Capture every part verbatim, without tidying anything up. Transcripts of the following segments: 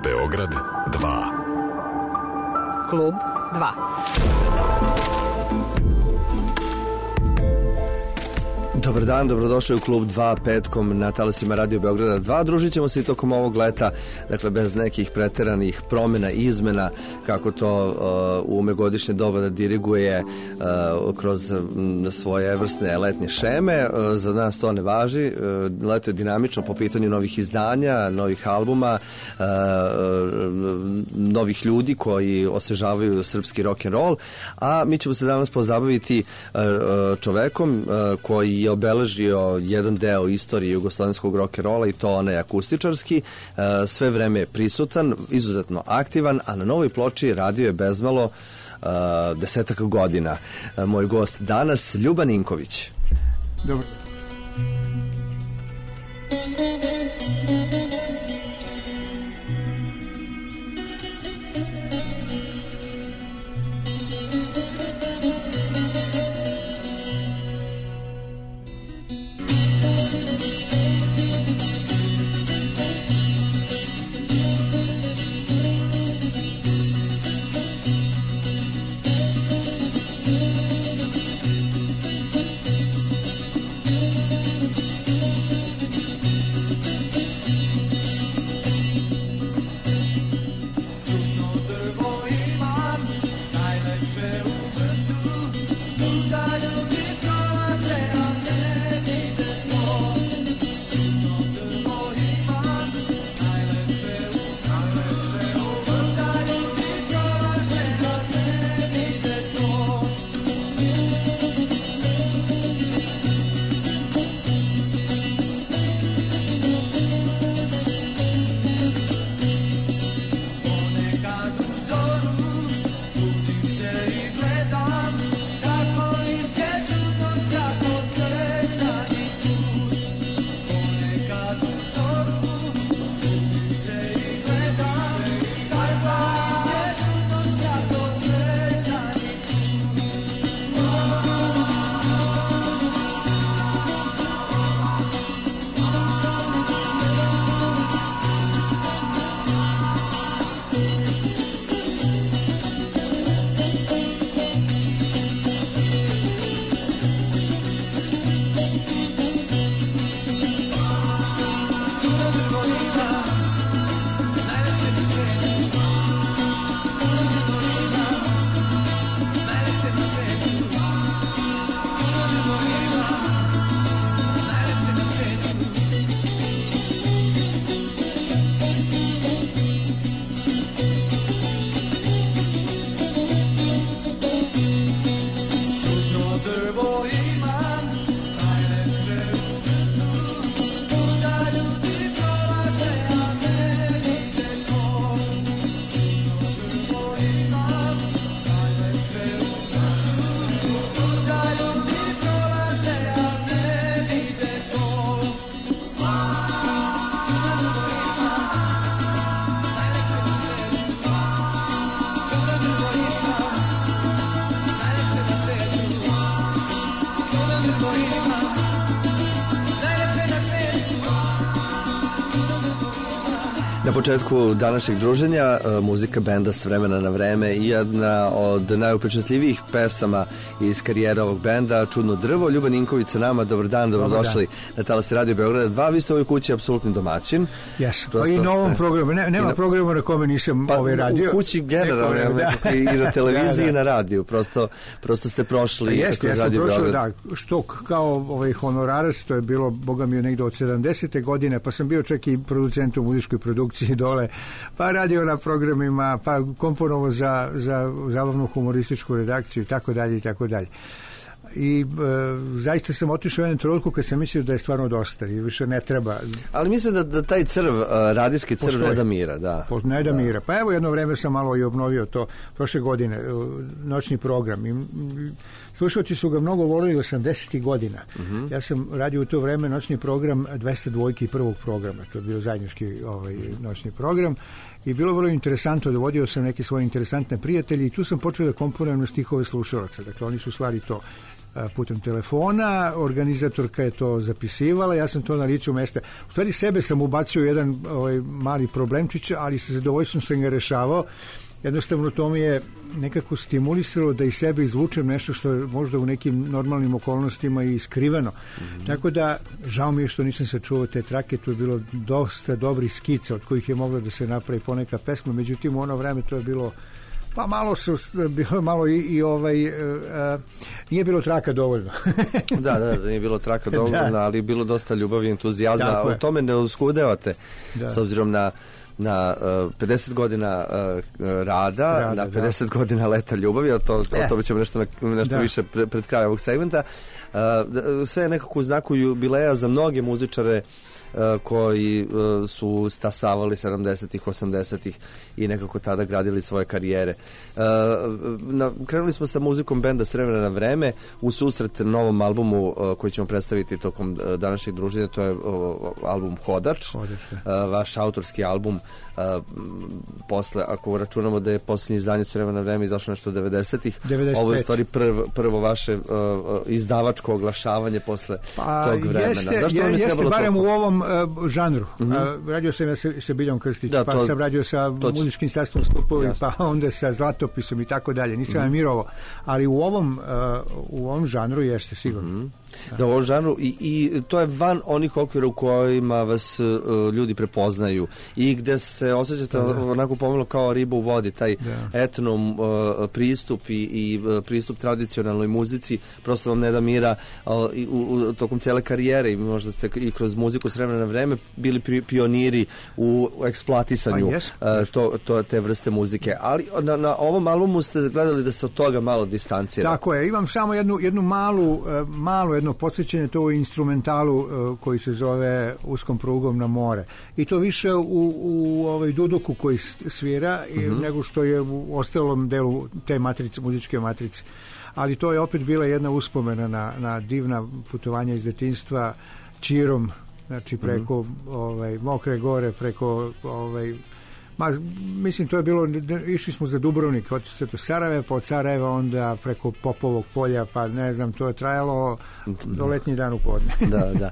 Beograd dva. Klub dva. Dobar dan, dobrodošli u Klub dva petkom na talasima Radio Beograda dva. Družit ćemo se i tokom ovog leta, dakle bez nekih preteranih promjena i izmena, kako to uh, ume godišnje doba da diriguje uh, kroz um, svoje evrsne letnje šeme. Uh, za nas to ne važi. Uh, leto je dinamično po pitanju novih izdanja, novih albuma, uh, novih ljudi koji osvežavaju srpski rock'n'roll, a mi ćemo se danas pozabaviti uh, čovekom uh, koji je obeležio jedan deo istorije jugoslovenskog rock'n'rolla, i to onaj akustičarski, sve vreme je prisutan, izuzetno aktivan, a na novoj ploči radio je bezmalo uh, desetak godina. Moj gost danas, Ljuba Ninković. Dobro. Na početku današnjeg druženja muzika benda S vremena na vreme i jedna od najupečatljivijih pesama iz karijere ovog benda, Čudno drvo. Ljuba Ninković sa nama, dobar dan, dobrodošli na talasi Radio Beograda dva. Vi ste u ovoj kući apsolutni domaćin. Yes. Pa i na ovom programu, ne, nema na... programa na kome nisam pa, ovaj radio. U kući generalno, neko, i na televiziji da, da. I na radiju, prosto, prosto ste prošli Jeste, kroz ja Radio prošao, Beograd. Da, što kao ovaj honorarac, to je bilo, boga mi, negde od sedamdesete godine, pa sam bio čak i producent u muzičkoj produkciji dole, pa radio na programima, pa komponovo za, za zabavnu humorističku redakciju i tako dalje i tako dalje. I e, zaista sam otišao u jednom trenutku kad sam mislio da je stvarno dosta i više ne treba. Ali mislim da, da taj crv, uh, radijski crv Postoji. ne da mira, da. Po, ne da, da mira. Pa evo jedno vreme sam malo i obnovio to prošle godine, noćni program. I, slušalci su ga mnogo volili osamdesetih godina. Uh-huh. Ja sam radio u to vreme noćni program dvesta dvojke i prvog programa. To je bio zajednički ovaj, noćni program. I bilo vrlo interesantno, dovodio sam neke svoje interesantne prijatelje i tu sam počeo da komponujem na stihove slušalaca. Dakle, oni su stvari to putem telefona, organizatorka je to zapisivala, ja sam to na licu mesta. U stvari sebe sam ubacio jedan ovaj, mali problemčić, ali sa zadovoljstvom sam ga rešavao. Jednostavno to mi je nekako stimulisalo da iz sebe izvučem nešto što je možda u nekim normalnim okolnostima i skriveno. Mm-hmm. Tako da, žao mi je što nisam sačuvao te trake, to je bilo dosta dobrih skica od kojih je mogla da se napravi poneka pesma, međutim u ono vreme to je bilo pa malo su bilo malo i, i ovaj uh, nije bilo traka dovoljno. da, da, nije bilo traka dovoljno, da. Ali je bilo dosta ljubavi i entuzijazma. Tako o tome ne uskudevate da. S obzirom na na uh, pedeset godina uh, rada, Rada, na pedeset da. Godina leta ljubavi, a to, e. o tome ćemo nešto, nešto više pred, pred kraj ovog segmenta. Uh, sve je nekako u znaku jubileja za mnoge muzičare uh, koji uh, su stasavali sedamdesetih, osamdesetih i nekako tada gradili svoje karijere. Uh, na, krenuli smo sa muzikom benda S vremena na vreme u susret novom albumu uh, koji ćemo predstaviti tokom uh, današnjeg druženja, to je uh, album Hodač, Hodač uh, vaš autorski album. Uh, posle, ako računamo da je posljednje izdanje S vremena na vreme izašlo nešto devedesetih, ovo je u stvari prvo, prvo vaše uh, izdavačko oglašavanje posle pa, tog vremena. Jeste, Zašto je, vam je jeste barem toliko? U ovom uh, žanru. Mm-hmm. Uh, radio sam ja sa, sa Biljom Krstić, da, pa to, sam radio sa to, muzičkim sastavom Stupovi, pa onda sa Zlatopisom i tako dalje. Nisam mm-hmm. mirovao, ali u ovom, uh, u ovom žanru jeste sigurno. Mm-hmm. Da, u ovom žanru i, i to je van onih okvira u kojima vas uh, ljudi prepoznaju i gde se osjećate da, da. onako pomalo kao riba u vodi, taj da. etno uh, pristup i, i uh, pristup tradicionalnoj muzici prosto vam ne da mira uh, i, u, u, tokom cele karijere i možda ste i kroz muziku S vremena na vreme bili pri, pioniri u eksploatisanju pa, yes, uh, to, to, te vrste muzike, ali na, na ovom albumu ste gledali da se od toga malo distancira. Tako je, imam samo jednu, jednu malu, uh, malu jedno podsjećanje, to u instrumentalu uh, koji se zove Uskom prugom na more. I to više u, u ovaj duduku koji svira i, mm-hmm. nego što je u ostalom delu te matrice, muzičke matrice. Ali to je opet bila jedna uspomena na, na divna putovanja iz detinjstva Čirom, znači preko mm-hmm. ovaj, Mokre gore, preko ovaj, ma, mislim to je bilo, išli smo za Dubrovnik od Sarajeva, pa od Sarajeva onda preko Popovog polja, pa ne znam, to je trajalo do letnji dan u podne. da, da.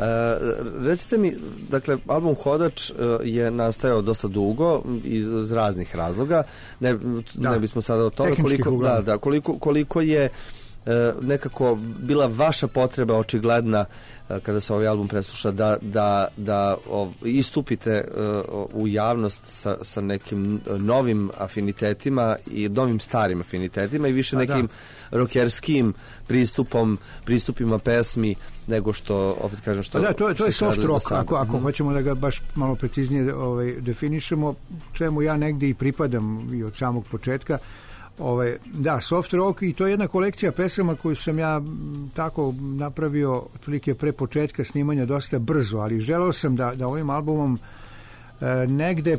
E, recite mi, dakle, album Hodač je nastajao dosta dugo iz raznih razloga, ne, da. ne bismo sada o tome koliko, da, da, koliko, koliko je e, nekako bila vaša potreba očigledna kada se ovaj album presluša da, da, da o, istupite uh, u javnost sa, sa nekim novim afinitetima i novim starim afinitetima i više A nekim da. rokerskim pristupom, pristupima pesmi nego što, opet kažem, što... A da, to je, to je soft rock, ako, ako mm. hoćemo da ga baš malo preciznije ovaj, definišemo, čemu ja negdje i pripadam i od samog početka. Ove, da, soft rock, i to je jedna kolekcija pesama koju sam ja tako napravio otprilike pre početka snimanja dosta brzo, ali želeo sam da, da ovim albumom e, negde e,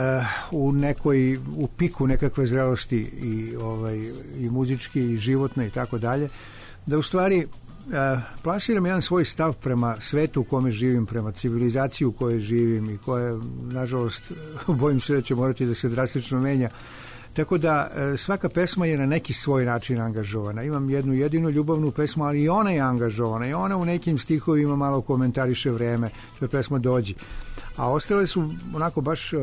u nekoj u piku nekakve zrelosti i, ovaj, i muzički i životne i tako dalje, da u stvari e, plasiram jedan svoj stav prema svetu u kome živim, prema civilizaciji u kojoj živim i koja, nažalost, bojim se da će morati da se drastično menja. Tako da svaka pesma je na neki svoj način angažovana. Imam jednu jedinu ljubavnu pesmu, ali i ona je angažovana i ona u nekim stihovima malo komentariše vreme. To je pesma Dođi. A ostale su onako baš e,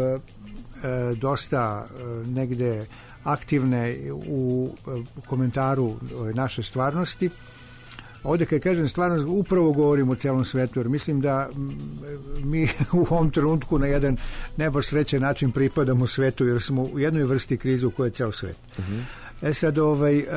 dosta e, negde aktivne u, u komentaru naše stvarnosti. Ovdje kad kažem stvarno upravo govorim o celom svetu, jer mislim da mi u ovom trenutku na jedan ne baš srećan način pripadamo svetu, jer smo u jednoj vrsti krize u kojoj je ceo svet. Uh-huh. E sad, ovaj, uh,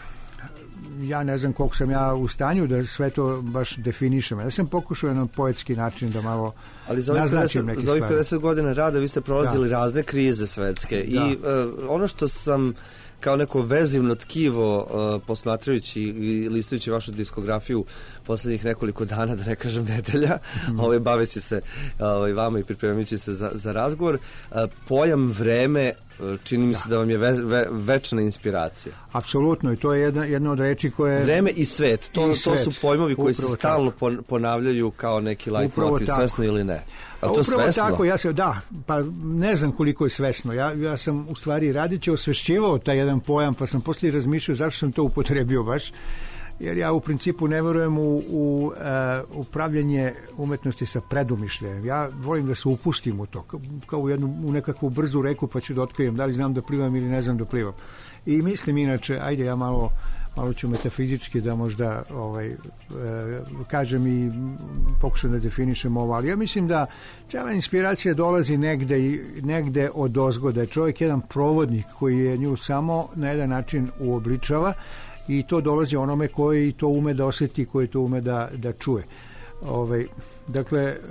ja ne znam koliko sam ja u stanju da sve to baš definišem. Ja sam pokušao na poetski način da malo ali za naznačim neke stvari. Za ovih pedeset godina rada vi ste prolazili da. razne krize svetske da. i uh, ono što sam kao neko vezivno tkivo uh, posmatrajući i listajući vašu diskografiju poslednjih nekoliko dana, da ne kažem nedelja, mm. ovaj, baveći se ovaj, vama i pripremajući se za, za razgovor, uh, pojam vreme uh, čini mi se da, da vam je ve, ve, večna inspiracija. Apsolutno, i to je jedna, jedna od reči koje... Vreme i svet, to, I to svet. su pojmovi koji se stalno tako. ponavljaju kao neki leitmotiv, svesno ili ne. A to upravo svesno? Tako, ja se, da, pa ne znam koliko je svesno. Ja, ja sam u stvari radiće osvešćivao taj jedan pojam, pa sam poslije razmišljao zašto sam to upotrebio baš. jer ja u principu ne verujem u, u uh, upravljanje umetnosti sa predumišljajem. Ja volim da se upustim u to, kao u, jednu, u nekakvu brzu reku, pa ću da otkrijem da li znam da plivam ili ne znam da plivam. I mislim inače, ajde ja malo malo ću metafizički da možda ovaj, e, kažem i pokušam da definišem ovo, ali ja mislim da cijela inspiracija dolazi negde, negde od ozgo, da je čovjek jedan provodnik koji je nju samo na jedan način uobličava i to dolazi onome koji to ume da osjeti, koji to ume da, da čuje. Ovaj, dakle, e,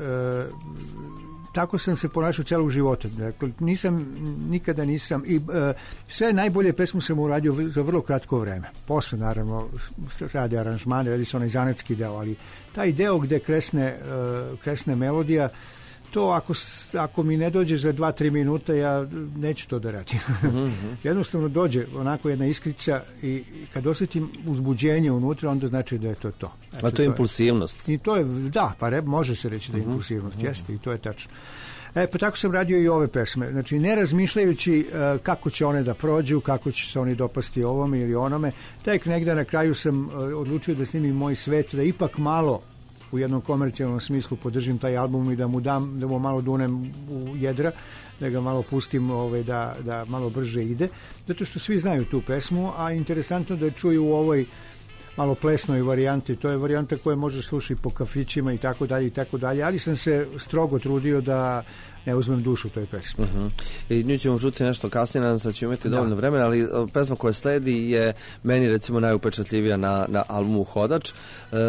tako sam se ponašao celog života. Dakle, nisam, nikada nisam i e, sve najbolje pesmu sam uradio za vrlo kratko vreme. Posle, naravno, radi aranžmane, radi se onaj zanetski deo, ali taj deo gde kresne, e, kresne melodija, to ako, ako mi ne dođe za dva, tri minuta, ja neću to da radim. Mm-hmm. Jednostavno dođe onako jedna iskrica i kad osjetim uzbuđenje unutra, onda znači da je to to. Znači, a to je impulsivnost. I to je, da, pa re, može se reći da je impulsivnost, mm-hmm. jeste, i to je tačno. E, pa tako sam radio i ove pesme. Znači, ne razmišljajući uh, kako će one da prođu, kako će se oni dopasti ovome ili onome. Tek negde na kraju sam uh, odlučio da snimim Moj svet, da ipak malo u jednom komercijalnom smislu podržim taj album i da mu dam, da mu malo dunem u jedra, da ga malo pustim ovaj, da, da malo brže ide, zato što svi znaju tu pesmu, a interesantno da je čuju u ovoj malo plesnoj varijanti. To je varijanta koja može slušati po kafićima i tako dalje i tako dalje, ali sam se strogo trudio da ne uzmem dušu toj pesmi. Uh-huh. I nju ćemo čuti nešto kasnije, nadam se da ćemo imati dovoljno vremena, ali pesma koja sledi je meni recimo najupečatljivija na, na albumu Hodač. E,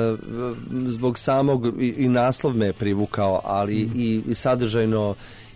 zbog samog i, i naslov me je privukao, ali mm. i, i sadržajno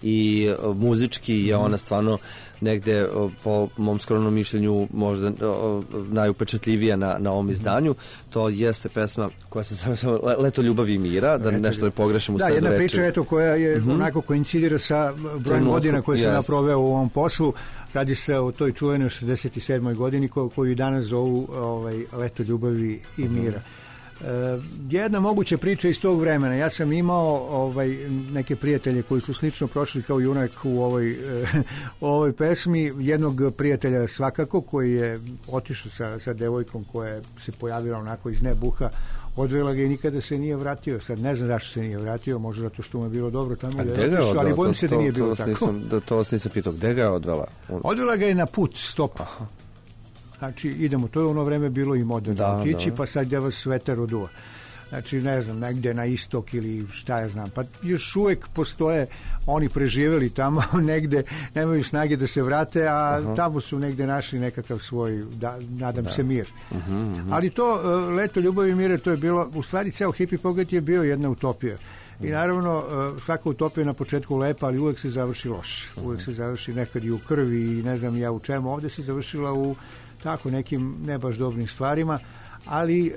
i muzički je ona stvarno negde po mom skromnom mišljenju možda najupečatljivija na, na ovom izdanju. To jeste pesma koja se zove Leto ljubavi i mira, da nešto ne pogrešim u sledu reči. Da, jedna priča eto, koja je mm-hmm. onako koincidira sa brojem godina koje sam naproveo u ovom poslu. Radi se o toj čuvenoj šezdeset sedmoj godini ko, koju danas zovu ovaj, Leto ljubavi i mira. Mm-hmm. Uh, jedna moguća priča iz tog vremena. Ja sam imao ovaj, neke prijatelje koji su slično prošli kao junak u ovoj, uh, ovoj pesmi. Jednog prijatelja svakako koji je otišao sa, sa devojkom koja se pojavila onako iz nebuha, odvela ga i nikada se nije vratio. Sad ne znam zašto se nije vratio, možda zato što mu je bilo dobro tamo, da je otišao, ali bojim se da nije bilo tako. Nisam, da to vas nisam pitao, gde ga je odvela? Odvela ga je na put, stopa. Aha. Znači, idemo, to je ono vreme bilo i moderno otići, pa sad gdje vas vetar oduva. Znači, ne znam, negde na istok ili šta ja znam. Pa još uvijek postoje, oni preživjeli tamo, negde nemaju snage da se vrate, a uh-huh. tamo su negde našli nekakav svoj, da, nadam da. se, mir. Uh-huh, uh-huh. Ali to, uh, Leto ljubavi i mira, to je bilo, u stvari, ceo hippie pogled je bio jedna utopija. I naravno, uh, svaka utopija na početku lepa, ali uvijek se završi loš. Uh-huh. Uvijek se završi nekad i u krvi i ne znam ja u čemu. Ovdje se završila u tako nekim ne baš dobrim stvarima, ali e,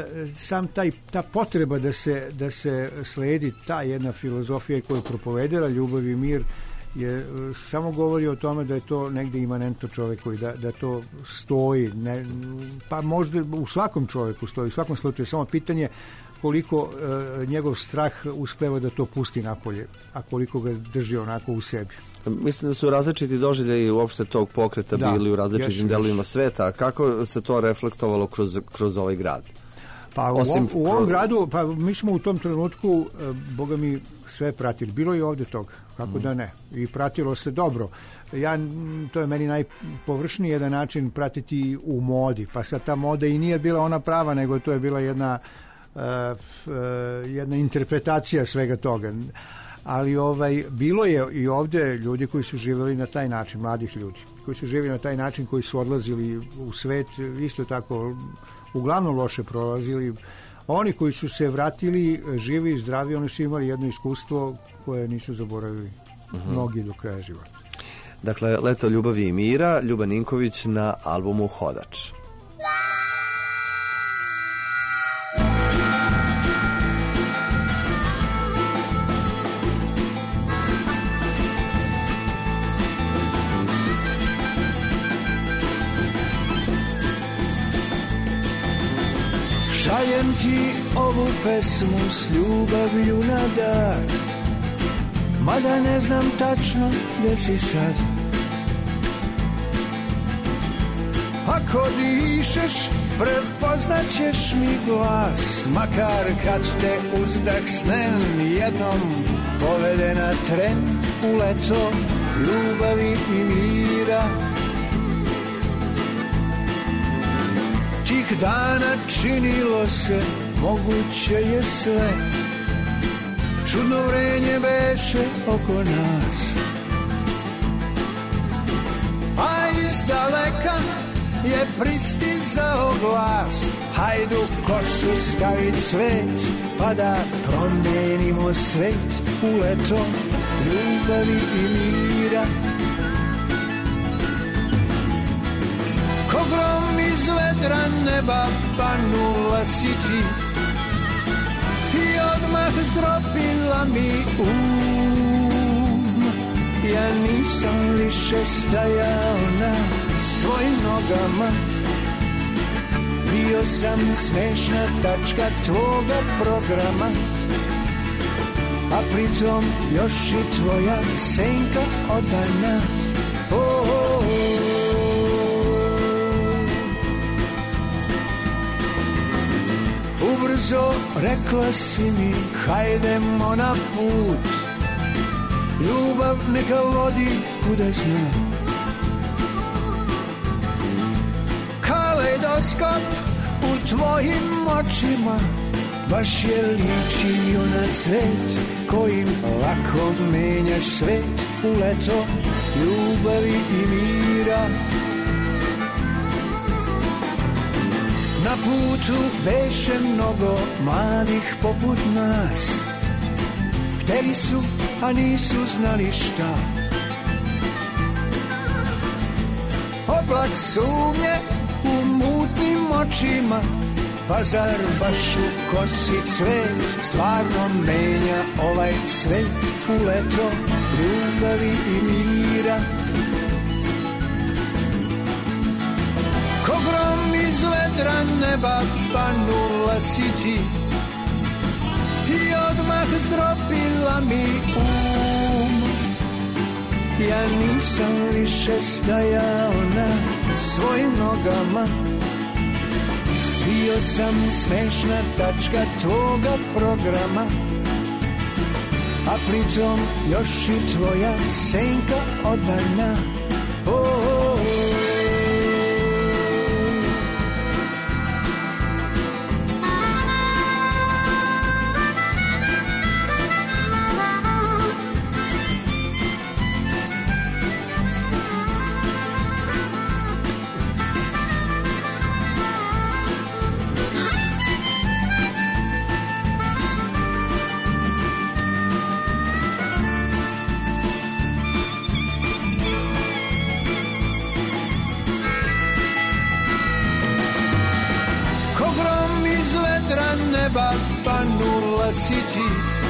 sam taj, ta potreba da se, da se sledi ta jedna filozofija koja je propovedala ljubav i mir je, samo govori o tome da je to negde imanentno čovjeku i da, da to stoji, ne, pa možda u svakom čovjeku stoji, u svakom slučaju, samo pitanje koliko e, njegov strah uspeva da to pusti napolje, a koliko ga drži onako u sebi. Mislim da su različiti doživljaji uopšte tog pokreta da, bili u različitim delovima sveta. Kako se to reflektovalo kroz, kroz ovaj grad? Pa u, Osim, u ovom kroz... gradu, pa mi smo u tom trenutku, boga mi, sve pratili. Bilo je ovdje toga, kako mm. da ne. I pratilo se dobro. Ja, to je meni najpovršniji jedan način pratiti u modi. Pa sad ta moda i nije bila ona prava, nego to je bila jedna, uh, uh, jedna interpretacija svega toga. Ali ovaj, bilo je i ovdje ljudi koji su živjeli na taj način, mladih ljudi, koji su živjeli na taj način, koji su odlazili u svet, isto tako, uglavnom loše prolazili. Oni koji su se vratili, živi i zdravi, oni su imali jedno iskustvo koje nisu zaboravili uh-huh. mnogi do kraja života. Dakle, Leto ljubavi i mira, Ljuba Ninković na albumu Hodač. Šaljem ti ovu pesmu s ljubavlju na dar, mada ne znam tačno gdje si sad. Ako dišeš prepoznaćeš mi glas, makar kad te uzdah snen jednom povede na tren u leto ljubavi i mira. Tih dana činilo se moguće je sve, čudno vrenje beše oko nas, a iz daleka je pristizao glas, hajdu kosu stavit cvet, pa da promenimo svet u leto ljubavi i mira. Ko grom iz vedra neba panula si ti i odmah zdropila mi um. Ja nisam više stajao na svojim nogama, bio sam smešna tačka tvoga programa, a pritom još i tvoja senka odana. Oh, oh, oh. Ubrzo rekla si mi hajdemo na put, ljubav neka vodi kuda zna. Kaleidoskop u tvojim očima baš je ličio na cvet kojim lako menjaš svet u leto ljubavi i mira. Na putu beše mnogo mladih poput nas, hteli su, a nisu znali šta. Oblak sumnje u mutnim očima, pa zar baš u kosi cvet stvarno menja ovaj svet u leto ljubavi i mira. Ko grom iz vedra neba panula si ti i odmah zdropila mi um. Ja nisam više stajao na svojim nogama, bio sam smešna tačka tvoga programa, a pritom još i tvoja senka odana. Oh, oh, oh. Neba panula si ti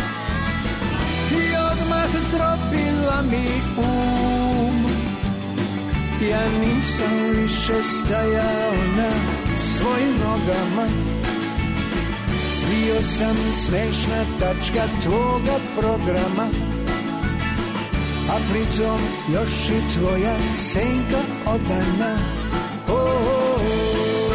i odmah zdropila mi um. Ja nisam više stajao na svojim nogama, bio sam smešna tačka tvoga programa, a pritom još i tvoja senka odana. Oh, oh, oh.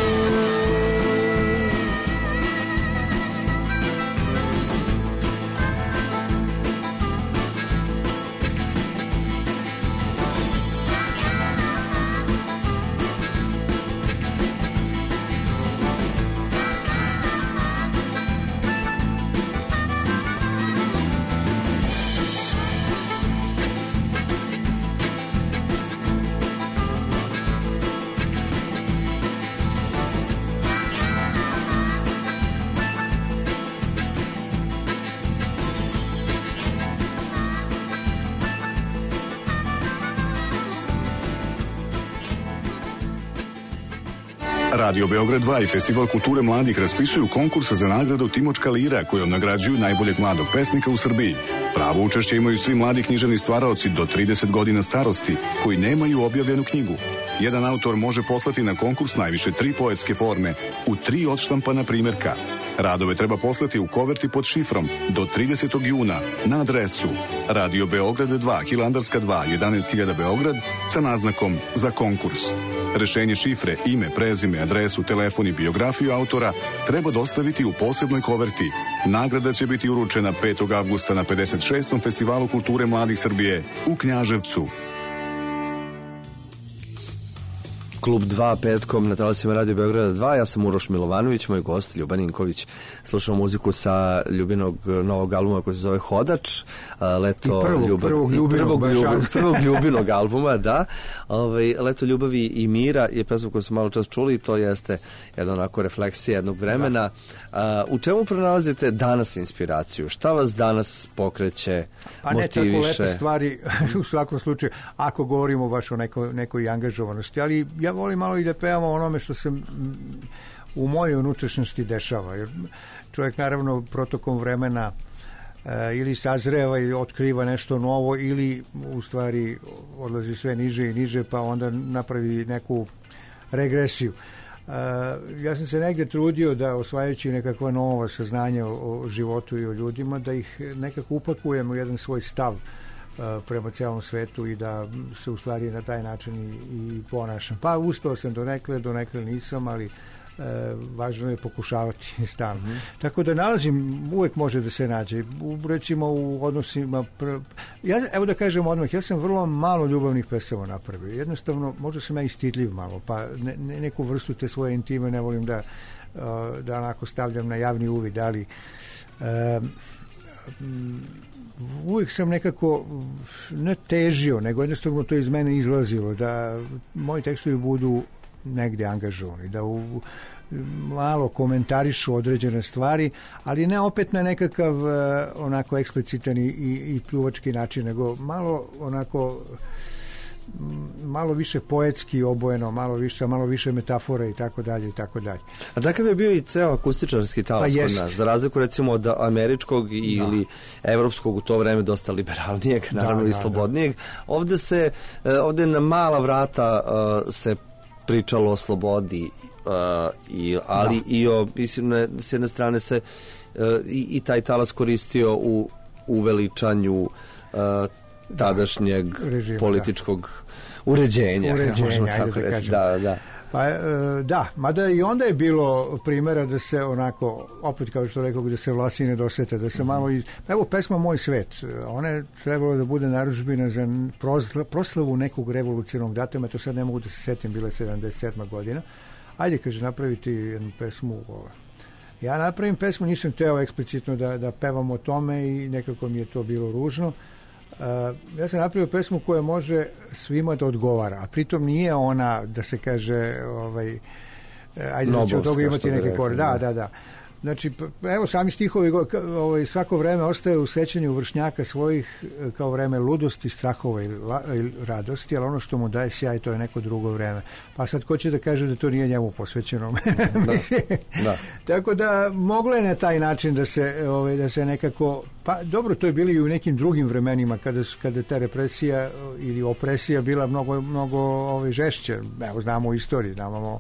Radio Beograd dva i Festival kulture mladih raspisuju konkurs za nagradu Timočka lira, kojom nagrađuju najboljeg mladog pesnika u Srbiji. Pravo učešće imaju svi mladi književni stvaraoci do trideset godina starosti koji nemaju objavljenu knjigu. Jedan autor može poslati na konkurs najviše tri poetske forme u tri odštampana primjerka. Radove treba poslati u koverti pod šifrom do tridesetog juna na adresu Radio Beograd dva, Hilandarska dva, jedanaest hiljada Beograd sa naznakom za konkurs. Rešenje šifre, ime, prezime, adresu, telefon i biografiju autora treba dostaviti u posebnoj koverti. Nagrada će biti uručena petog avgusta na pedeset šestom Festivalu kulture mladih Srbije u Knjaževcu. Klub dva petkom na talasima Radio Beograda dva. Ja sam Uroš Milovanović, moj gost Ljuban Ninković. Slušao muziku sa Ljubinog novog albuma koji se zove Hodač. Leto prvog, ljubav, prvog, ljubinog, prvog, ljubav, prvog Ljubinog albuma, da. Ovaj, Leto ljubavi i mira je pesma koju smo malo čas čuli i to jeste jedna onako refleksija jednog vremena. Da. U čemu pronalazite danas inspiraciju? Šta vas danas pokreće, pa motiviše? Pa ne tako lepe stvari u svakom slučaju, ako govorimo baš o nekoj, nekoj angažovanosti, ali ja volim malo i da pevamo onome što se u mojoj unutrašnjosti dešava, jer čovjek naravno protokom vremena e, ili sazreva ili otkriva nešto novo ili u stvari odlazi sve niže i niže pa onda napravi neku regresiju. E, ja sam se negdje trudio da osvajajući nekakva nova saznanja o, o životu i o ljudima da ih nekako upakujem u jedan svoj stav prema cijelom svetu i da se u stvari na taj način i, i ponašam. Pa uspeo sam donekle, donekle nisam, ali e, važno je pokušavati stalno. Mm-hmm. Tako da nalazim, uvek može da se nađe. U, recimo u odnosima... Pr... Ja, evo da kažem odmah, ja sam vrlo malo ljubavnih pesama napravio. Jednostavno, možda sam ja istidljiv malo, pa ne, ne, neku vrstu te svoje intime ne volim da, da onako stavljam na javni uvid, ali... E, uvijek sam nekako ne težio, nego jednostavno to iz mene izlazilo, da moji tekstovi budu negdje angažovani, da u, malo komentarišu određene stvari, ali ne opet na nekakav onako eksplicitan i, i pljuvački način, nego malo onako malo više poetski obojeno, malo više, malo više metafora i tako dalje i tako dalje. A takav je bio i ceo akustičarski talas pa kod nas, za razliku recimo od američkog da. ili evropskog u to vreme dosta liberalnijeg, naravno da, i da, slobodnijeg. Da. Ovde se, ovde na mala vrata uh, se pričalo o slobodi, uh, i, ali da. i o, mislim, s jedne strane se uh, i, i taj talas koristio u uveličanju uh, tadašnjeg režima, političkog da. uređenja, uređenja možemo tako da reći. Da, da. Pa da, mada i onda je bilo primjera da se onako, opet kao što rekao, da se vlasi ne dosete, da se malo... Iz... Evo, pesma Moj svet, ona je trebalo da bude narudžbina za proslavu nekog revolucionarnog datuma, to sad ne mogu da se setim, bila je sedamdeset sedma godina. Ajde, kaže, napraviti jednu pesmu. Ja napravim pesmu, nisam teo eksplicitno da, da pevam o tome i nekako mi je to bilo ružno. Uh, ja sam napravio pesmu koja može svima da odgovara, a pritom nije ona da se kaže ovaj, ajde da će od toga imati neke kore. Da, da, da. Znači, evo sami stihovi ovaj, svako vreme ostaje u sećanju vršnjaka svojih kao vreme ludosti, strahova i, la, i radosti, ali ono što mu daje sjaj to je neko drugo vreme. Pa sad ko će da kaže da to nije njemu posvećeno? Da, da. Tako da moglo je na taj način da se, ovaj, da se nekako, pa dobro, to je bili i u nekim drugim vremenima kada, kada ta represija ili opresija bila mnogo, mnogo ovaj, žešće. Evo, znamo u istoriji, znamo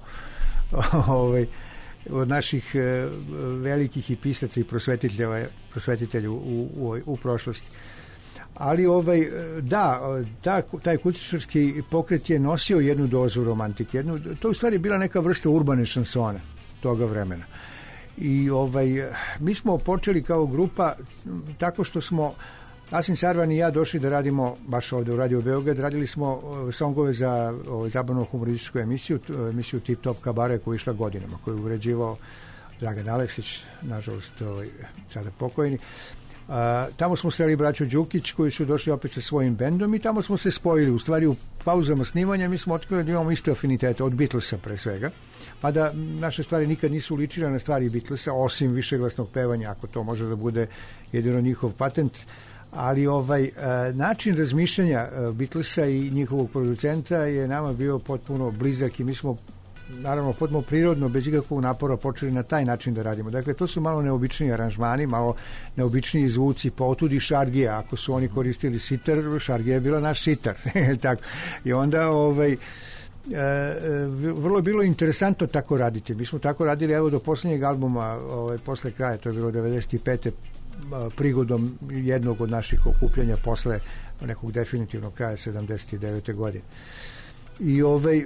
ovaj, od naših e, velikih i pisaca i prosvetitelja, prosvetitelja u, u, u prošlosti. Ali ovaj, da, ta, taj kućičarski pokret je nosio jednu dozu romantike. Jednu, to u stvari bila neka vrsta urbane šansone toga vremena. I ovaj, mi smo počeli kao grupa tako što smo Asim Sarvan i ja došli da radimo baš ovdje u Radio Beograd, radili smo songove za ovaj, zabavnu humorističku emisiju, emisiju Tip Top Kabare koja je išla godinama, koju je uređivao Dragan Aleksić, nažalost ovaj, sada pokojni. A, tamo smo sreli braću Đukić koji su došli opet sa svojim bendom i tamo smo se spojili. U stvari u pauzama snimanja mi smo otkrili da imamo iste afinitete od Beatlesa pre svega, pa da naše stvari nikad nisu ličile na stvari Beatlesa, osim višeglasnog pevanja, ako to može da bude jedino njihov patent. Ali ovaj način razmišljanja Beatlesa i njihovog producenta je nama bio potpuno blizak i mi smo naravno potpuno prirodno, bez ikakvog napora počeli na taj način da radimo. Dakle, to su malo neobičniji aranžmani, malo neobičniji zvuci, potudi Šargija. Ako su oni koristili sitar, Šargija je bila naš sitar. Tako. I onda ovaj E, vrlo je bilo interesantno tako raditi. Mi smo tako radili evo do posljednjeg albuma, ovaj, posle kraja, to je bilo devedeset pete prigodom jednog od naših okupljanja posle nekog definitivnog kraja sedamdeset devete godine. I ovaj,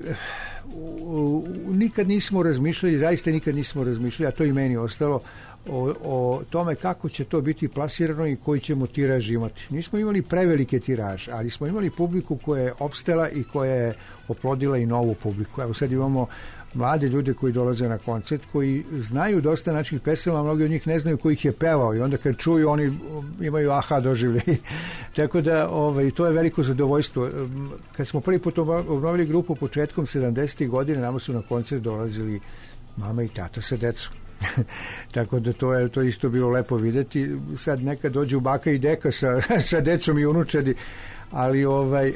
nikad nismo razmišljali, zaista nikad nismo razmišljali, a to i meni ostalo, O, o tome kako će to biti plasirano i koji ćemo tiraž imati. Nismo imali prevelike tiraže, ali smo imali publiku koja je opstala i koja je oplodila i novu publiku. Evo sad imamo mlade ljude koji dolaze na koncert, koji znaju dosta naših pesama, mnogi od njih ne znaju ko ih je pevao i onda kad čuju oni imaju aha doživljaj. Tako da ovaj, to je veliko zadovoljstvo. Kad smo prvi put obnovili grupu početkom sedamdesetih godina, nama su na koncert dolazili mama i tata sa decom. Tako da to je to isto bilo lepo videti. Sad nekad dođu baka i deka sa, sa decom i unučadi, ali ovaj,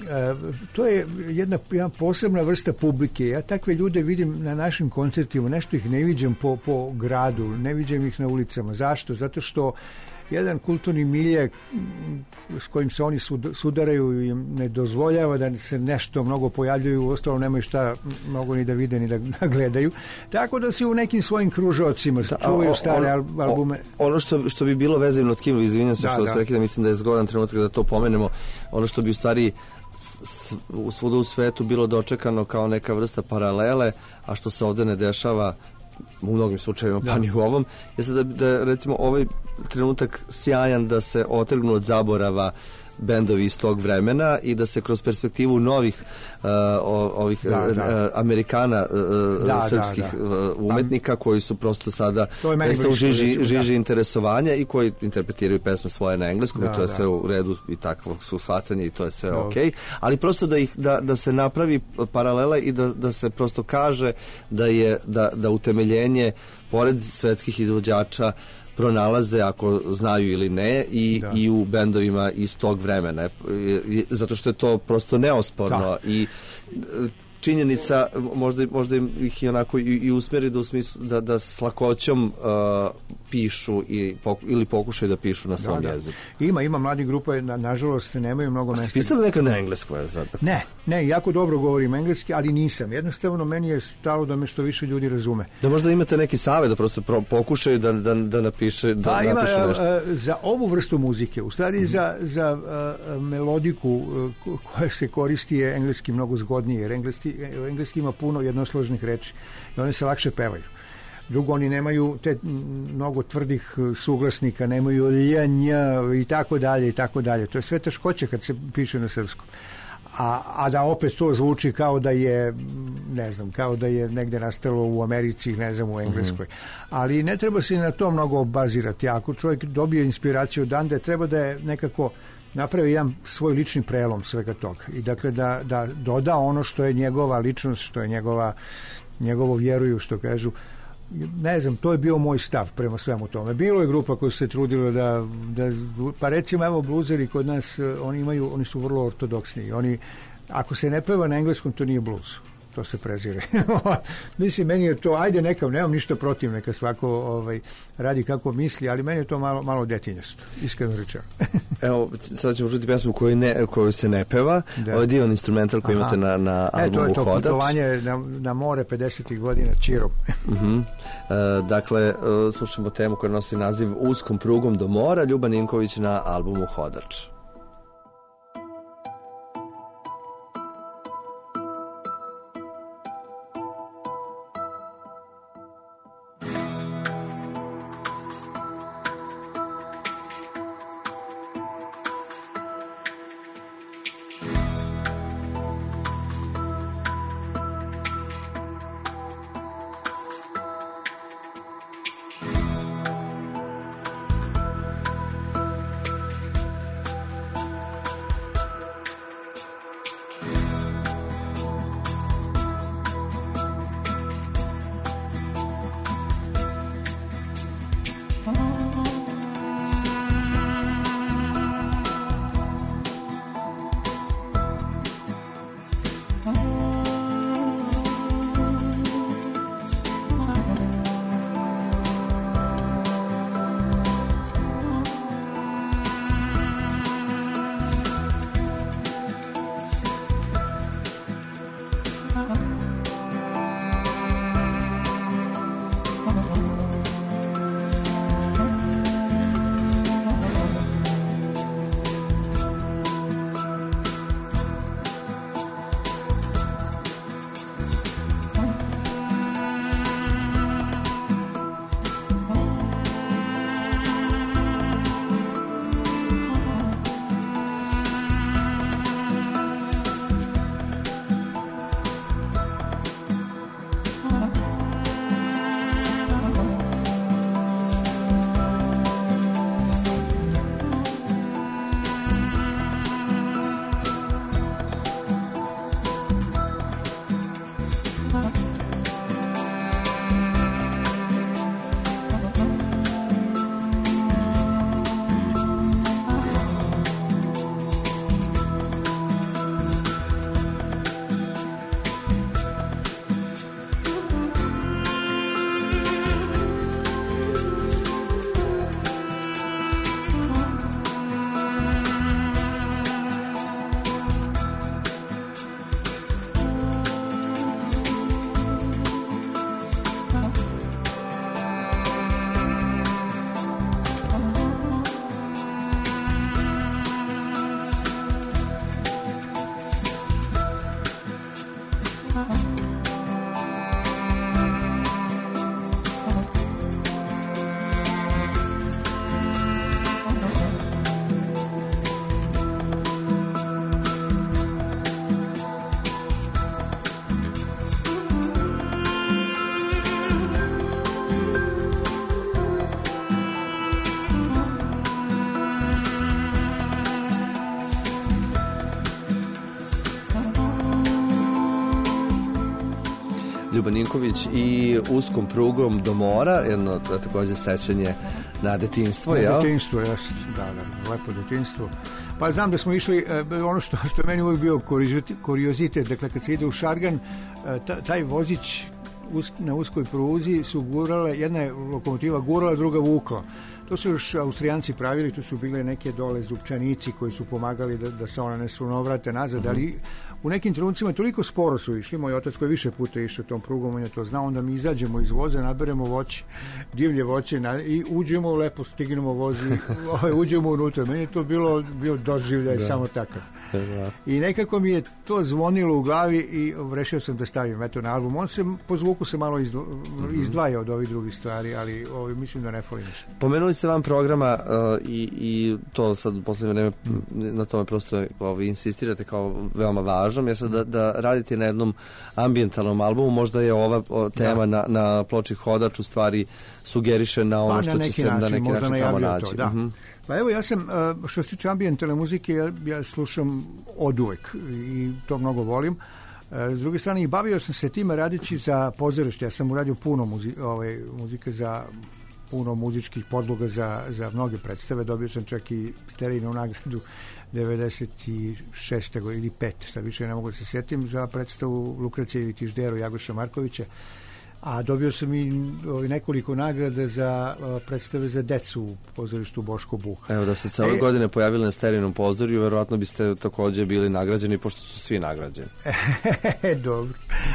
to je jedna, jedna posebna vrsta publike. Ja takve ljude vidim na našim koncertima, nešto ih ne viđam po, po gradu, ne viđam ih na ulicama. Zašto? Zato što jedan kulturni milje s kojim se oni sudaraju i ne dozvoljava da se nešto mnogo pojavljuju, ostalo nemaju šta mnogo ni da vide ni da gledaju, tako da se u nekim svojim kružocima čuvaju stare on, albume. Ono što, što bi bilo vezivno od Kinu, izvinjam se da, što da. Prekida, mislim da je zgodan trenutak da to pomenemo, ono što bi u stvari svuda u svetu bilo dočekano kao neka vrsta paralele, a što se ovde ne dešava u mnogim slučajevima, pa ni u ovom, jeste da, da recimo ovaj trenutak sjajan da se otrgnu od zaborava bendovi iz tog vremena i da se kroz perspektivu novih uh, ovih da, uh, da. Amerikana uh, da, srpskih da, da. umetnika koji su prosto sada u žiži, žiži interesovanja i koji interpretiraju pesme svoje na engleskom da, i to je da. sve u redu i takvo su shvatanje i to je sve ok, ali prosto da, ih, da, da se napravi paralela i da, da se prosto kaže da je da, da utemeljenje pored svetskih izvođača pronalaze, ako znaju ili ne, i, i u bendovima iz tog vremena. Zato što je to prosto neosporno da. I činjenica, možda, možda ih i onako i, i usmeri da, u smislu, da, da s lakoćom uh, pišu i, poku, ili pokušaju da pišu na svom da, da. jeziku. Ima, ima mladih grupa, na, nažalost nemaju mnogo mesta. Ste pisali neka na engleskom? Ne, ne, jako dobro govorim engleski, ali nisam. Jednostavno, meni je stalo da me što više ljudi razume. Da možda imate neki savjet da prosto pro, pokušaju da, da, da, napiše, da pa, napišu ima, nešto? A, za ovu vrstu muzike, u stvari mm-hmm. za, za a, melodiku a, koja se koristi je engleski mnogo zgodnije, jer engleski, engleski ima puno jednosložnih reči i one se lakše pevaju. Drugo, oni nemaju te mnogo tvrdih suglasnika, nemaju lja, nja i tako dalje i tako dalje. To je sve teškoće kad se piše na srpskom. A, a da opet to zvuči kao da je, ne znam, kao da je negde nastalo u Americi, ne znam, u Engleskoj. Mm-hmm. Ali ne treba se na to mnogo bazirati. Ako čovjek dobije inspiraciju odande, treba da je nekako napravi jedan svoj lični prelom svega toga. I dakle da, da doda ono što je njegova ličnost, što je njegova, njegovo vjeruju, što kažu. Ne znam, to je bio moj stav prema svemu tome. Bilo je grupa koja se trudila da, da pa recimo evo bluzeri kod nas, oni imaju, oni su vrlo ortodoksni. Oni, ako se ne peva na engleskom, to nije bluz. To se prezire. Mislim, meni je to, ajde neka, nemam ništa protiv, neka svako ovaj, radi kako misli, ali meni je to malo, malo detinjasto, iskreno rečeno. Evo, sad ćemo čuti pesmu koju, ne, koju se ne peva, da. Ovo je divan instrumental koji Aha. imate na, na albumu Hodač. E, to je to putovanje na, na more pedesetih godina Čirom. uh-huh. e, dakle, slušamo temu koja nosi naziv Uskom prugom do mora, Ljuba Ninković na albumu Hodač. Ljuba Ninković i uskom prugom do mora, jedno takođe sećanje na detinjstvo, na jel? Na detinjstvo, jes, da, da, lepo detinjstvo. Pa znam da smo išli, ono što, što je meni uvijek bio kuriozitet, dakle kad se ide u Šargan, taj vozić na uskoj pruzi su gurale, jedna je lokomotiva gurala, druga vukla. To su još Austrijanci pravili, tu su bile neke dole zupčanici koji su pomagali da, da se one ne sunovrate nazad, uh-huh. ali u nekim trenucima toliko sporo su išli, moj otac koji više puta išao tom prugom, on je to znao, onda mi izađemo iz voza, naberemo voće, divlje voće na, i uđemo, lepo stignemo vozi, uđemo unutra. Meni je to bilo, bio doživljaj da. samo takav. Da. I nekako mi je to zvonilo u glavi i rešio sam da stavim eto na album. On se, po zvuku se malo izdvo, uh-huh. izdvaja od ovih drugih stvari, ali ovi, mislim da ne fali ništa. Pomenuli ste van programa uh, i, i to sad u poslednje vreme na tome prosto ovi, insistirate kao veoma važno. Je sad da, da radite na jednom ambijentalnom albumu, možda je ova o, tema da. na, na ploči Hodač u stvari sugeriše na ono pa, što će se način, na neki način tamo naći. Da. Uh-huh. Pa evo ja sam, što se tiče ambijentalne muzike, ja, ja slušam od uvek i to mnogo volim. S druge strane, i bavio sam se time radići za pozorište. Ja sam uradio puno muzi, ove, muzike za puno muzičkih podloga za, za mnoge predstave. Dobio sam čak i Sterijinu nagradu devedeset šeste ili pet, sad više ne mogu da se setim, za predstavu Lukracije i Tižderu Jagoša Markovića, a dobio sam i nekoliko nagrada za predstave za decu u pozorištu Boško Buha. Evo, da ste se ove e, godine pojavili na Sterijinom pozorju, verovatno biste takođe bili nagrađeni, pošto su svi nagrađeni. E, dobro.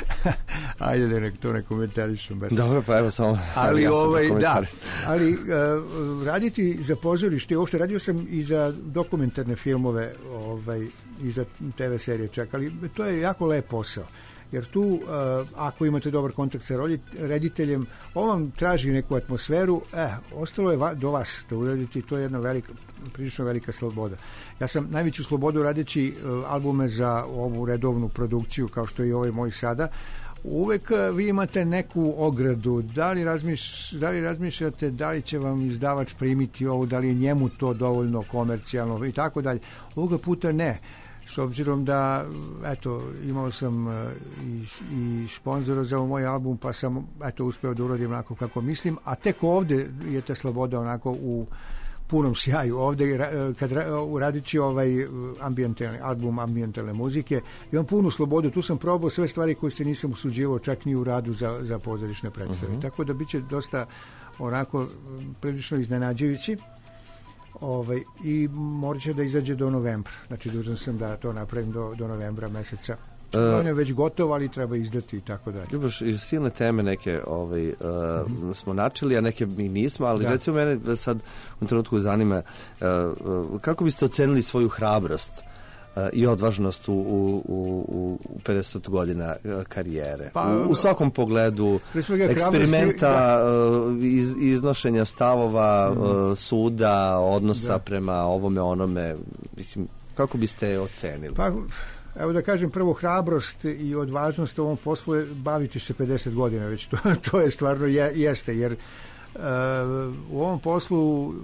Ajde da nek to ne komentarišem. Baš. Dobro, pa evo samo... Ali, ja ovaj, da, ali uh, raditi za pozorište, uopšte radio sam i za dokumentarne filmove, ovaj, i za te ve serije čak, ali to je jako lep posao. Jer tu, uh, ako imate dobar kontakt sa rediteljem, on vam traži neku atmosferu, eh, ostalo je va, do vas da uradite, to je jedna velika, prilično velika sloboda. Ja sam najveću slobodu radeći uh, albume za ovu redovnu produkciju, kao što je i ovaj moj sada, uvek uh, vi imate neku ogradu, da li, razmiš, da li razmišljate, da li će vam izdavač primiti ovo, da li je njemu to dovoljno komercijalno i tako dalje. Ovoga puta ne. S obzirom da, eto, imao sam uh, i, i sponzora za moj album, pa sam, eto, uspeo da uradim onako kako mislim, a tek ovde je ta sloboda onako u punom sjaju. Ovde, kad uradići ovaj ambijentalni album ambijentalne muzike, imam punu slobodu. Tu sam probao sve stvari koje se nisam usuđivao, čak ni u radu za, za pozorišne predstave. Uh-huh. Tako da biće dosta onako prilično iznenađujući. Ovaj, i morat će da izađe do novembra. Znači, dužan sam da to napravim do, do novembra meseca. Uh, On je već gotov, ali treba izdati i tako dalje. Ljuboš, i silne teme neke ovaj, uh, mm-hmm. smo načeli, a neke mi nismo, ali da. recimo mene sad u trenutku zanima uh, uh, kako biste ocenili svoju hrabrost uh, i odvažnost u, u, u, u pedeset godina karijere. Pa, u, u svakom pogledu eksperimenta, uh, iz, iznošenja stavova, mm-hmm. uh, suda, odnosa da. prema ovome, onome. Mislim, kako biste ocenili? Pa, evo da kažem, prvo hrabrost i odvažnost u ovom poslu je baviti se pedeset godina već. To, to je stvarno je, jeste, jer uh, u ovom poslu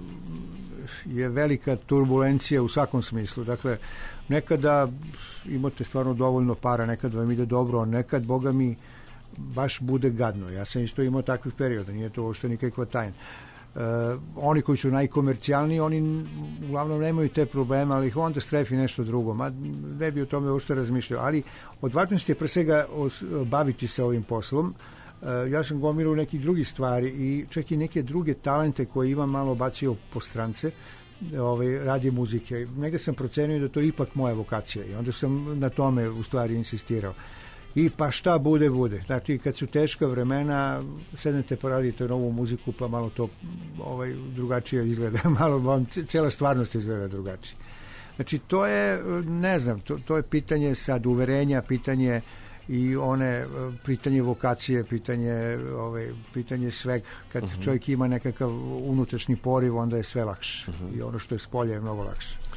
je velika turbulencija u svakom smislu. Dakle, nekada imate stvarno dovoljno para, nekad vam ide dobro, a nekad, boga mi, baš bude gadno. Ja sam isto imao takvih perioda, nije to uopšte nikakva tajna. Uh, oni koji su najkomercijalniji, oni uglavnom nemaju te probleme, ali ih onda strefi nešto drugo. Ma ne bi o tome uopšte razmišljao. Ali odvažnost je pre svega os, baviti se ovim poslom. Uh, ja sam gomilao nekih drugih stvari i čak i neke druge talente koje imam malo bacio po strance, ovaj, radi muzike. Negde sam procenio da to je ipak moja vokacija i onda sam na tome u stvari insistirao. I pa šta bude, bude. Znači, kad su teška vremena, sednete pa radite novu muziku, pa malo to ovaj, drugačije izgleda. Malo vam cijela stvarnost izgleda drugačije. Znači, to je, ne znam, to, to je pitanje sad uverenja, pitanje i one, pitanje vokacije, pitanje, ovaj, pitanje sveg. Kad uh-huh. čovjek ima nekakav unutrašnji poriv, onda je sve lakše. Uh-huh. I ono što je s polja je mnogo lakše.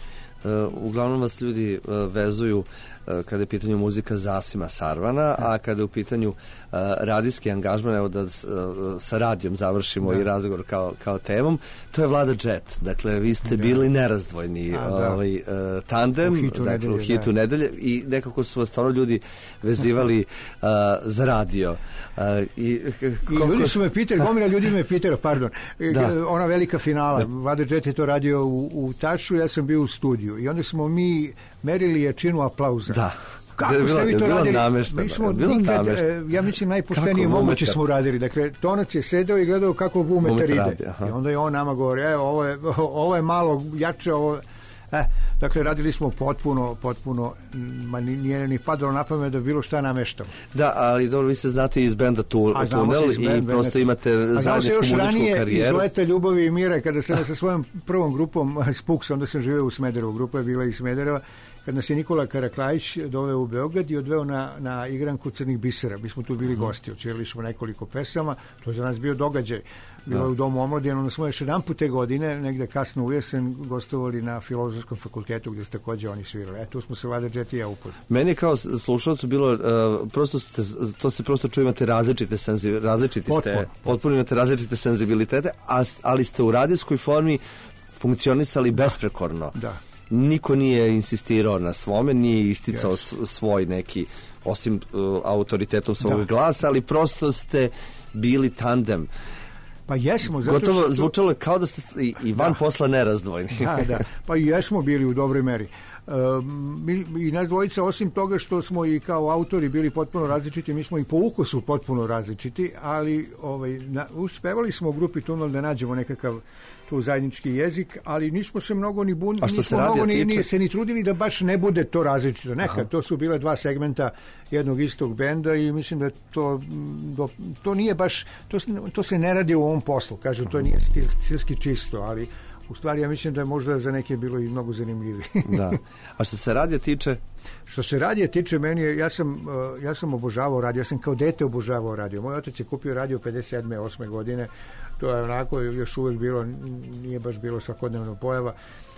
uglavnom vas ljudi vezuju kada je u pitanju muzika za Asima Sarvana, a kada je u pitanju uh, radijski angažman, evo da uh, sa radijom završimo da. i razgovor kao, kao temom, to je Vlada Jet. Dakle, vi ste da. bili nerazdvojni a, ovaj, uh, tandem, u hitu, dakle, nedelje, u hitu da. nedelje i nekako su vas stvarno ljudi vezivali uh, za radio. Uh, i, koliko... I ljudi su me pitali, gomila ljudi me pitali, pardon, da. ona velika finala, da. Vlada Jet je to radio u, u Tašu, ja sam bio u studiju i onda smo mi merili jačinu aplauza. Da. Kako bilo, ste vi to radili? Mi smo nikad, ja mislim, najpoštenije moguće smo radili. Dakle, Tonac je sedeo i gledao kako Vumetar ide. Radi, I onda je on nama govori, evo, ovo je, ovo je malo jače, ovo... Eh, dakle, radili smo potpuno, potpuno, ma nije ni padalo na pamet da bilo šta nameštamo. Da, ali dobro, vi se znate iz benda tu, Tunel i band, prosto imate zajedničku muzičku karijeru. A iz Leta ljubavi i mira, kada sam sa svojom prvom grupom Spuks, onda sam živeo u Smederevu, grupa je bila iz Smedereva, kad nas je Nikola Karaklajić doveo u Beograd i odveo na, na igranku Crnih bisera. Mi smo tu bili gosti, odsvirali smo nekoliko pesama, to je za nas bio događaj. Bilo je u Domu omladine, onda smo još jedan put te godine, negde kasno u jesen, gostovali na Filozofskom fakultetu gdje su također oni svirali. E, tu smo se Vlada Jet i ja upoznali. Meni kao slušalcu bilo, uh, prosto ste, to se prosto čuje, imate različite senzi, različiti Potpuno. ste, potpuno imate različite senzibilitete, a, ali ste u radijskoj formi funkcionisali besprekorno. Da. Niko nije insistirao na svome, nije isticao yes. svoj neki, osim uh, autoritetom svog da. glasa, ali prosto ste bili tandem. Pa jesmo, zato Gotovo što... zvučalo je kao da ste i, i van da. posla nerazdvojni. Da, da. Pa i jesmo bili u dobroj meri. Uh, mi, i nas dvojica, osim toga što smo i kao autori bili potpuno različiti, mi smo i po ukusu potpuno različiti, ali ovaj, na, uspevali smo u grupi Tunel da nađemo nekakav tu zajednički jezik, ali nismo se mnogo ni bunili, nismo se mnogo ni, ni, se ni trudili da baš ne bude to različito. Nekad Aha. to su bile dva segmenta jednog istog benda i mislim da to, do, to nije baš, to, to se ne radi u ovom poslu, kažem, to nije stil, stilski čisto, ali u stvari ja mislim da je možda za neke bilo i mnogo zanimljivije. Da. A što se radija tiče? Što se radija tiče, meni je, ja sam, uh, ja sam obožavao radio, ja sam kao dete obožavao radio. Moj otac je kupio radio pedeset sedme osme godine, to je onako još uvijek bilo, nije baš bilo svakodnevno pojava.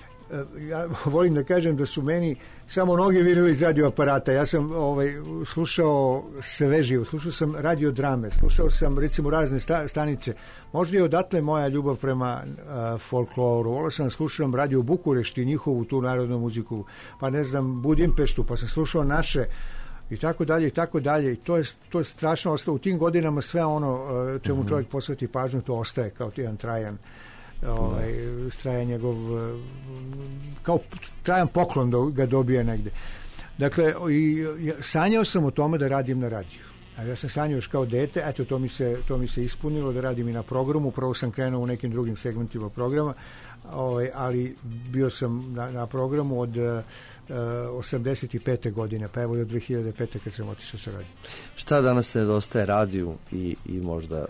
Ja volim da kažem da su meni samo noge virili iz radio aparata. Ja sam ovaj, slušao sve živo, slušao sam radio drame, slušao sam recimo razne sta, stanice. Možda je odatle moja ljubav prema uh, folkloru. Volio sam slušam radio Bukurešti, njihovu tu narodnu muziku, pa ne znam Budimpeštu, pa sam slušao naše i tako dalje i tako dalje i to je, to je strašno ostalo. U tim godinama sve ono uh, čemu mm-hmm. čovjek posveti pažnju, to ostaje kao jedan trajan ovaj, trajan njegov kao trajan poklon da ga dobije negde. Dakle, i, sanjao sam o tome da radim na radiju. A ja sam sanjao još kao dete, eto to mi se, to mi se ispunilo da radim i na programu, prvo sam krenuo u nekim drugim segmentima programa, ovaj, ali bio sam na, na programu od uh, osamdeset pete godine, pa evo i od dve hiljade pete kad sam otišao sa radijom. Šta danas se nedostaje radiju i, i možda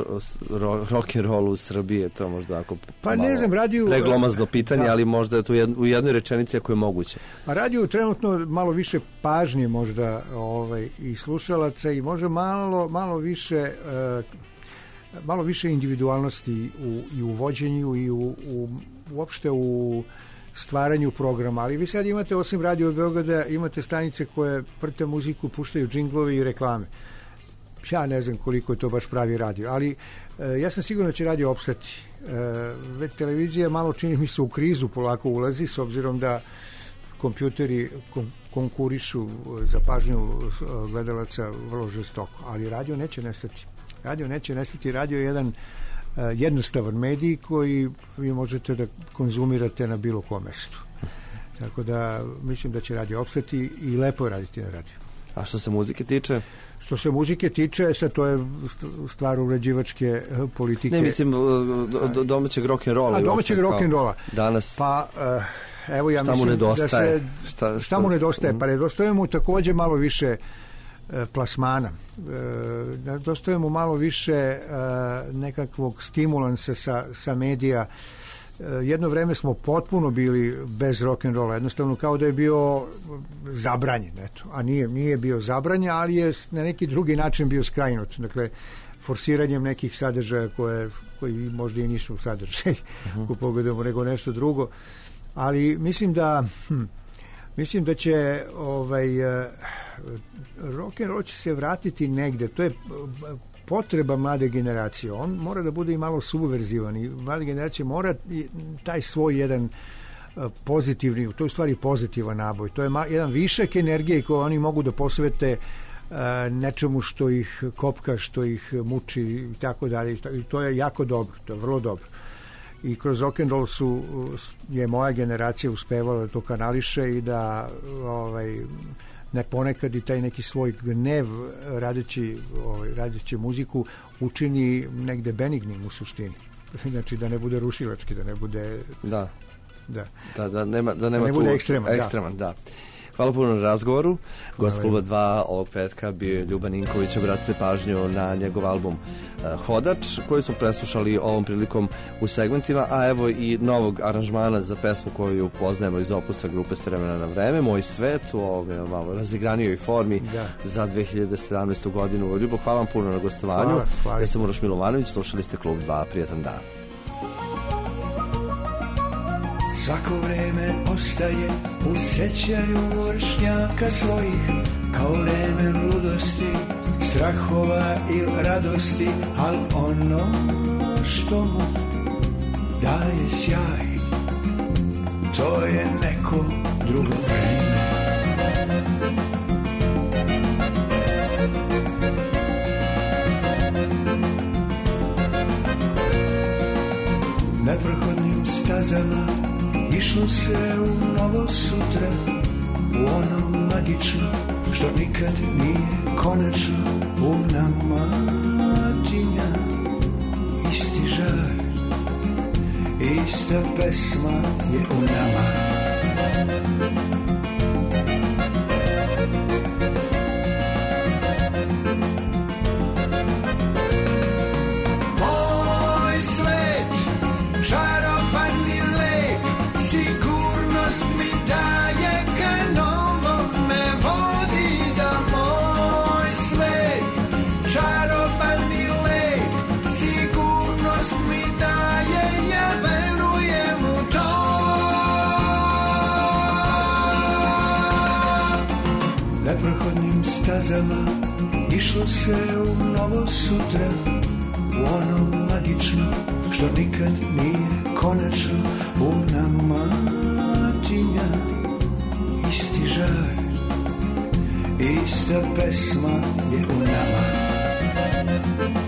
uh, rock and roll u Srbiji, je to možda ako pa ne znam, radiju preglomazno pitanje, da. ali možda je to jed, u jednoj rečenici ako je moguće. A radiju trenutno malo više pažnje možda ovaj, i slušalaca i možda malo, malo više uh, malo više individualnosti u, i u vođenju i u, u, uopšte u stvaranju programa, ali vi sad imate osim Radio Beograda, imate stanice koje prte muziku, puštaju džinglovi i reklame. Ja ne znam koliko je to baš pravi radio, ali e, ja sam siguran da će radio opstati. E, već televizija malo čini mi se u krizu polako ulazi, s obzirom da kompjuteri kon, konkurišu za pažnju gledalaca vrlo žestoko, ali radio neće nestati. Radio neće nestati, radio je jedan uh, jednostavan medij koji vi možete da konzumirate na bilo kom mestu. Tako da mislim da će radio opstati i lepo je raditi na radiju. A što se muzike tiče? Što se muzike tiče, sad to je stvar uređivačke politike. Ne, mislim do, domaćeg rock'n'rolla. A domaćeg rock'n'rolla. Danas. Pa uh, evo ja šta mislim mu nedostaje? da se, šta, šta, šta mu nedostaje? Mm. Pa nedostaje mu također malo više plasmana. E, dostaje mu malo više e, nekakvog stimulansa sa, sa medija. E, jedno vreme smo potpuno bili bez rock'n'rolla, jednostavno kao da je bio zabranjen, eto. A nije, nije bio zabranjen, ali je na neki drugi način bio skrajnut. Dakle, forsiranjem nekih sadržaja koje, koji možda i nisu sadržaj, uh-huh. ako pogledamo, nego nešto drugo. ali mislim da hm, mislim da će ovaj uh, rock and roll će se vratiti negde. To je potreba mlade generacije. On mora da bude i malo subverzivan i mlade generacije mora taj svoj jedan pozitivni, to je u stvari pozitivan naboj. To je ma, jedan višak energije koji oni mogu da posvete uh, nečemu što ih kopka, što ih muči i tako dalje. I to je jako dobro, to je vrlo dobro. I kroz rock and roll su, je moja generacija uspevala da to kanališe i da ovaj, ne ponekad i taj neki svoj gnev radeći, ovaj, radeći muziku učini negde benignim u suštini. Znači da ne bude rušilački, da ne bude... Da. Da. Da, da nema, da nema da ne tu bude ekstreman, ekstreman da. da. Hvala puno na razgovoru. Gost kluba dva ovog petka bio je Ljuban Ninković. Obratite pažnju na njegov album uh, Hodač, koji smo preslušali ovom prilikom u segmentima, a evo i novog aranžmana za pesmu koju poznajemo iz opusa grupe S vremena na vreme, Moj svet, u ovoj malo razigranijoj formi da. za dve hiljade sedamnaestu godinu. Ljubo, hvala vam puno na gostovanju. Hvala, hvala. Ja sam Uroš Milovanović, slušali ste Klub dva, prijatan dan. Svako vreme ostaje u sećanju vršnjaka svojih, kao vreme ludosti, strahova i radosti, al ono što mu daje sjaj, to je neko drugo vreme. Neprohodnim stazama išlo se u novo sutra, u ono magično što nikad nije konačno. U nama tinja isti žar, ista pesma je u nama. Moj svet, čarobani lek, sigurnost mi daje, ka novom me vodi, da moj svet, čarobani lek, sigurnost mi daje, ja verujem u to. Neprohodnim stazama išlo se u novo sutra, u ono magično što nikad nije konačno. U nama tinja isti žar, ista pesma je u nama.